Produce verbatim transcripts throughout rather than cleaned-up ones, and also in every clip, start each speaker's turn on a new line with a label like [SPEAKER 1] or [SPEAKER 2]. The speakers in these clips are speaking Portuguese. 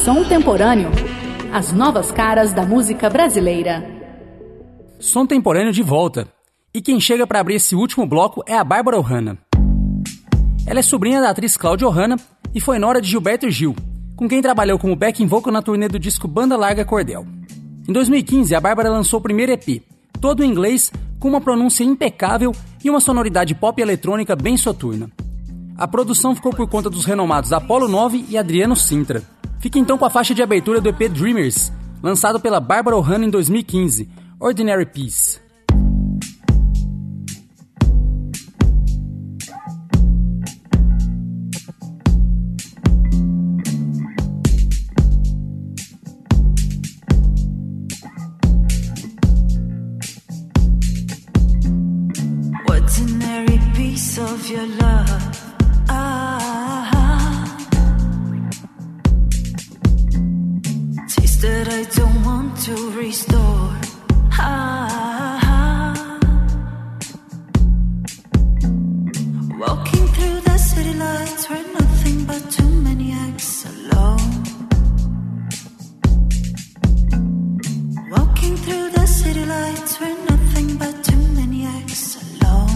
[SPEAKER 1] Som Temporâneo. As novas caras da música brasileira.
[SPEAKER 2] Som Temporâneo de volta. E quem chega para abrir esse último bloco é a Bárbara Ohana. Ela é sobrinha da atriz Cláudia Ohana e foi nora de Gilberto Gil, com quem trabalhou como backing vocal na turnê do disco Banda Larga Cordel. Em dois mil e quinze, a Bárbara lançou o primeiro E P, todo em inglês, com uma pronúncia impecável e uma sonoridade pop e eletrônica bem soturna. A produção ficou por conta dos renomados Apollo nove e Adriano Sintra. Fica então com a faixa de abertura do E P Dreamers, lançado pela Bárbara Ohana em dois mil e quinze, Ordinary Peace.
[SPEAKER 3] Ordinary piece of your love. Ah, taste that I don't want to restore. Ah, walking through the city lights where nothing but two maniacs alone. Walking through the city lights where nothing but two maniacs alone.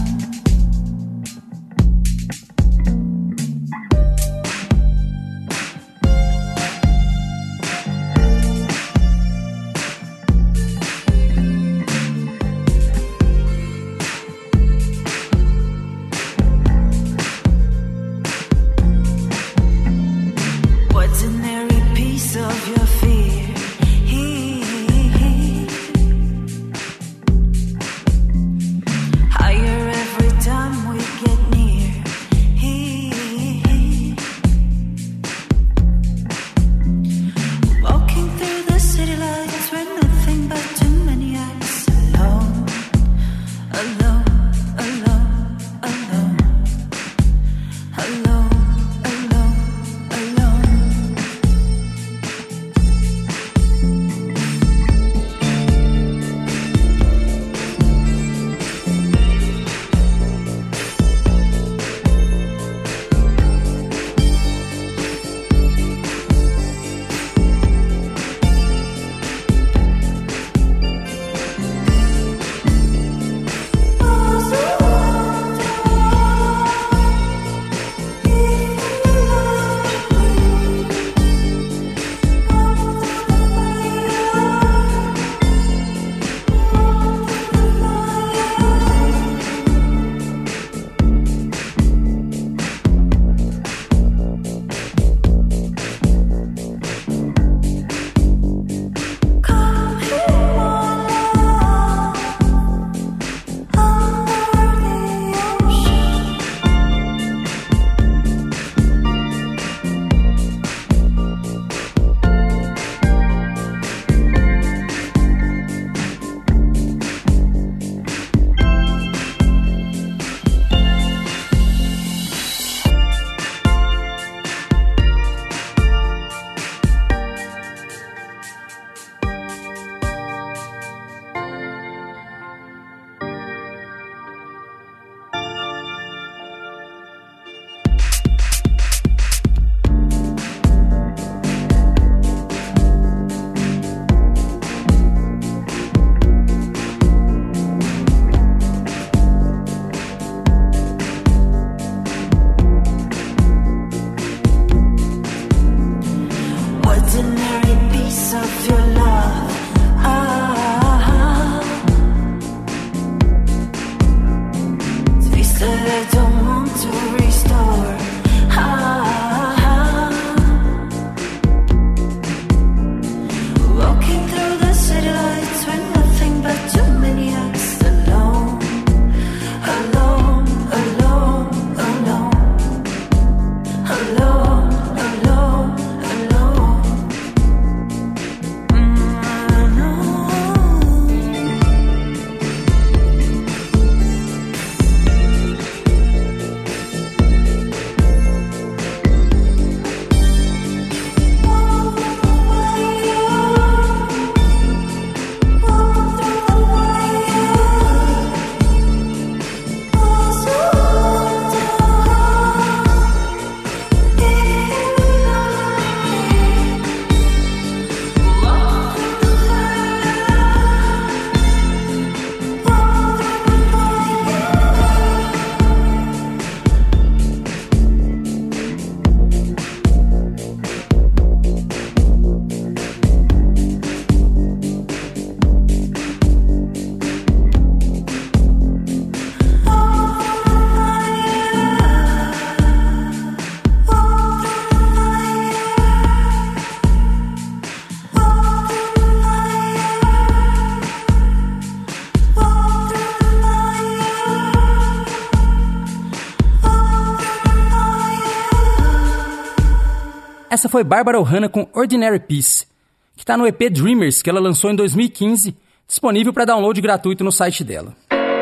[SPEAKER 2] essa foi Barbara Ohana com Ordinary Peace, que está no E P Dreamers, que ela lançou em dois mil e quinze, disponível para download gratuito no site dela.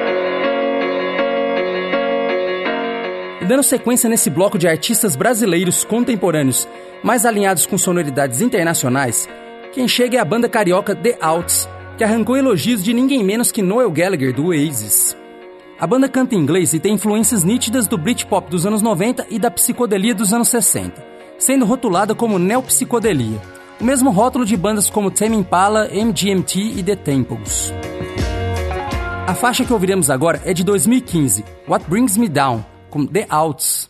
[SPEAKER 2] E dando sequência nesse bloco de artistas brasileiros contemporâneos, mais alinhados com sonoridades internacionais, quem chega é a banda carioca The Outs, que arrancou elogios de ninguém menos que Noel Gallagher, do Oasis. A banda canta em inglês e tem influências nítidas do Britpop dos anos noventa e da psicodelia dos anos sessenta, sendo rotulada como neopsicodelia, o mesmo rótulo de bandas como Tame Impala, M G M T e The Temples. A faixa que ouviremos agora é de dois mil e quinze, What Brings Me Down, com The Outs.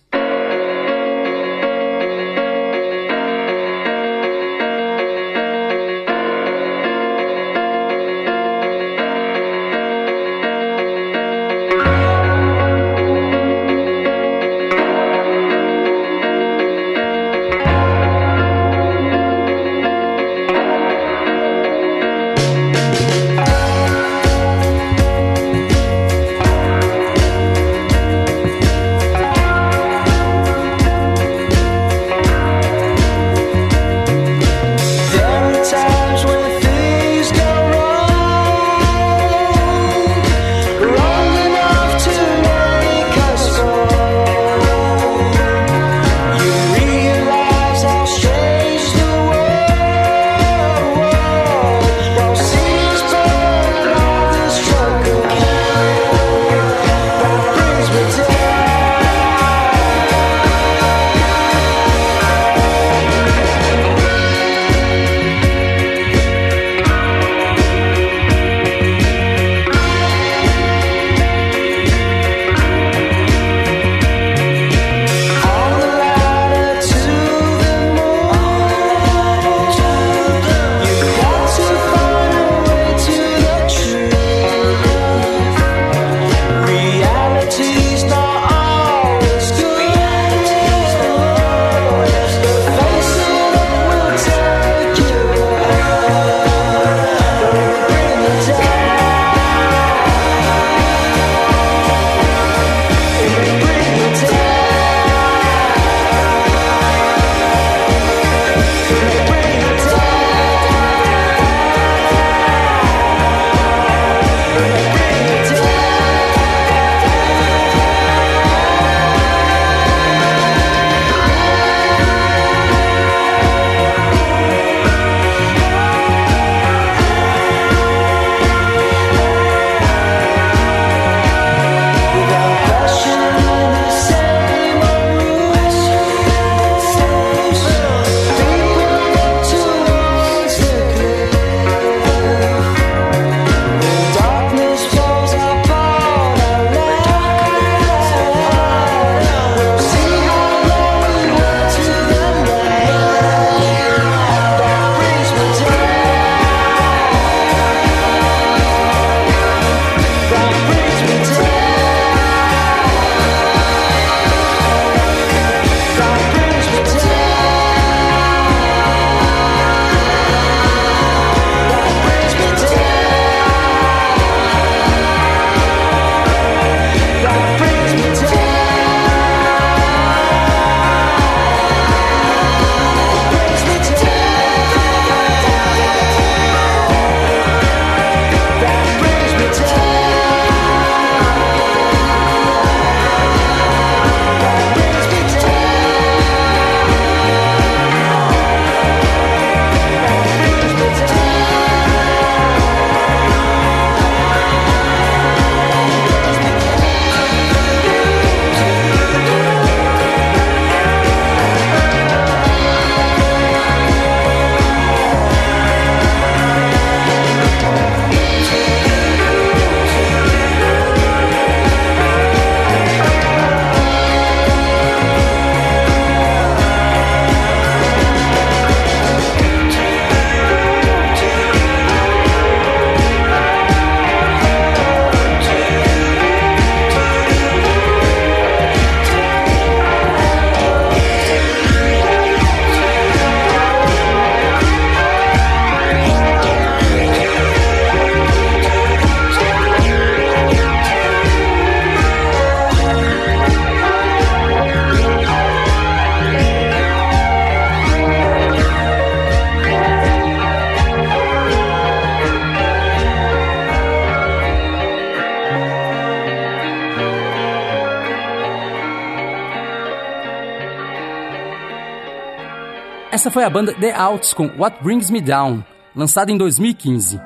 [SPEAKER 2] Essa foi a banda The Outs com What Brings Me Down, lançada em dois mil e quinze.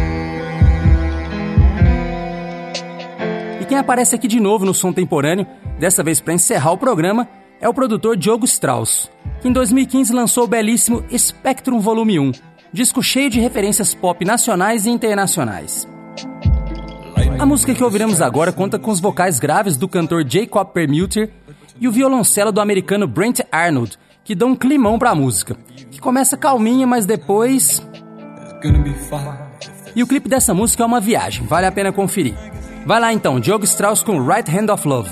[SPEAKER 2] E quem aparece aqui de novo no Som Temporâneo, dessa vez para encerrar o programa, é o produtor Diogo Strauss, que em dois mil e quinze lançou o belíssimo Spectrum Volume um, disco cheio de referências pop nacionais e internacionais. A música que ouviremos agora conta com os vocais graves do cantor Jacob Perlmutter e o violoncelo do americano Brent Arnold, que dão um climão pra música, que começa calminha, mas depois... E o clipe dessa música é uma viagem, vale a pena conferir. Vai lá então, Diogo Strauss com Right Hand of Love.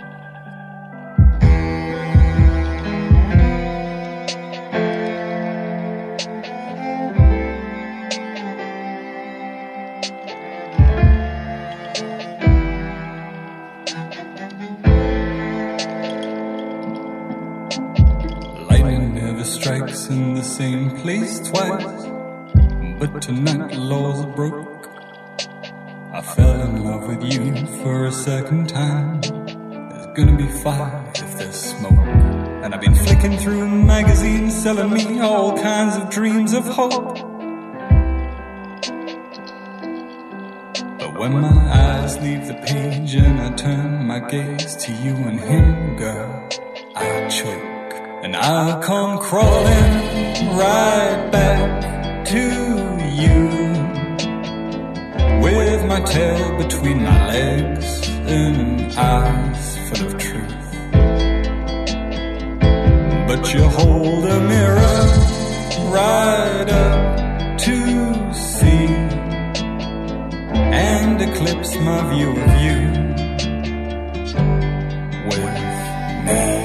[SPEAKER 4] Strikes in the same place twice, but tonight the laws are broke. I fell in love with you for a second time. There's gonna be fire if there's smoke. And I've been flicking through magazines selling me all kinds of dreams of hope. But when my eyes leave the page and I turn my gaze to you and him, girl, I choke. And I'll come crawling right back to you, with my tail between my legs and eyes full of truth. But you hold a mirror right up to see and eclipse my view of you with me.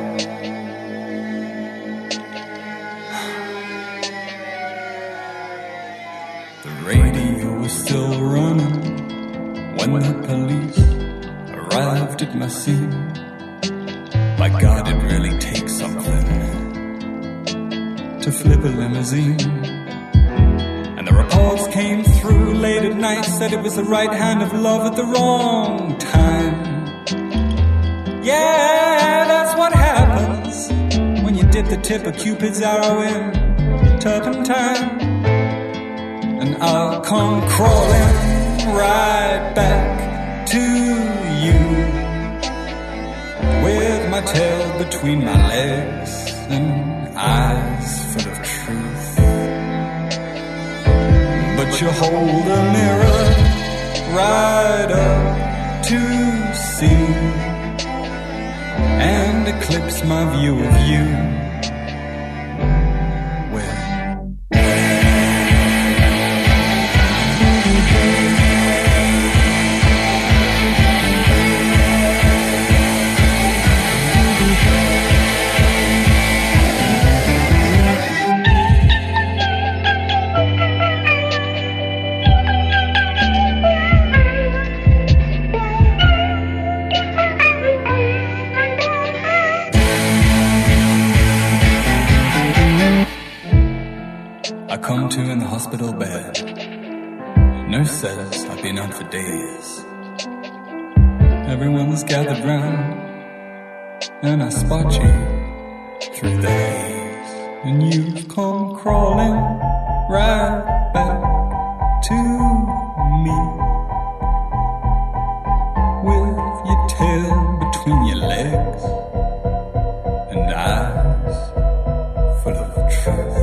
[SPEAKER 4] Was still running when the police arrived at my scene. By God, it really takes something to flip a limousine. And the reports came through late at night, said it was the right hand of love at the wrong time. Yeah, that's what happens when you dip the tip of Cupid's arrow in turpentine. And I'll come crawling right back to you, with my tail between my legs and eyes full of truth. But you hold a mirror right up to see and eclipse my view of you. Come to in the hospital bed. Nurse says I've been out for days. Everyone's gathered round, and I spot you through the haze. And you've come crawling right back to me, with your tail between your legs and eyes full of truth.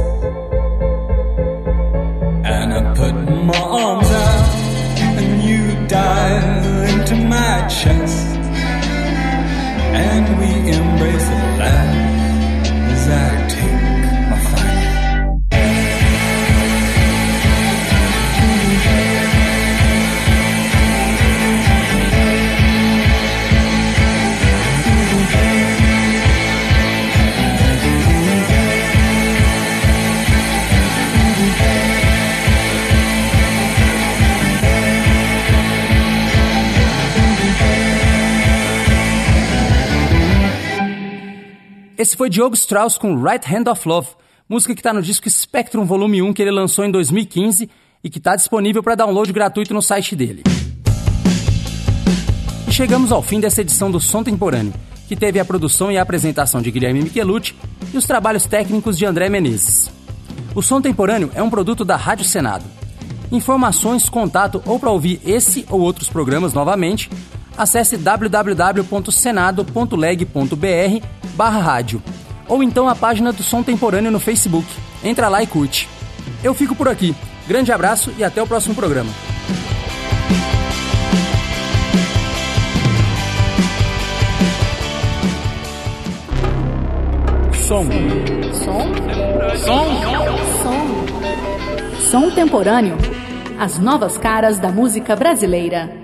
[SPEAKER 4] And I put my arms out and you dive into my chest, and we embrace and laugh as I take my final.
[SPEAKER 2] Esse foi Diogo Strauss com Right Hand of Love, música que está no disco Spectrum Volume um, que ele lançou em dois mil e quinze e que está disponível para download gratuito no site dele. E chegamos ao fim dessa edição do Som Temporâneo, que teve a produção e a apresentação de Guilherme Michelucci e os trabalhos técnicos de André Menezes. O Som Temporâneo é um produto da Rádio Senado. Informações, contato ou para ouvir esse ou outros programas novamente, acesse w w w ponto senado ponto leg ponto b r barra rádio ou então a página do Som Temporâneo no Facebook. Entra lá e curte. Eu fico por aqui. Grande abraço e até o próximo programa. Som.
[SPEAKER 1] Som?
[SPEAKER 2] Som.
[SPEAKER 1] Som. Som Temporâneo. As novas caras da música brasileira.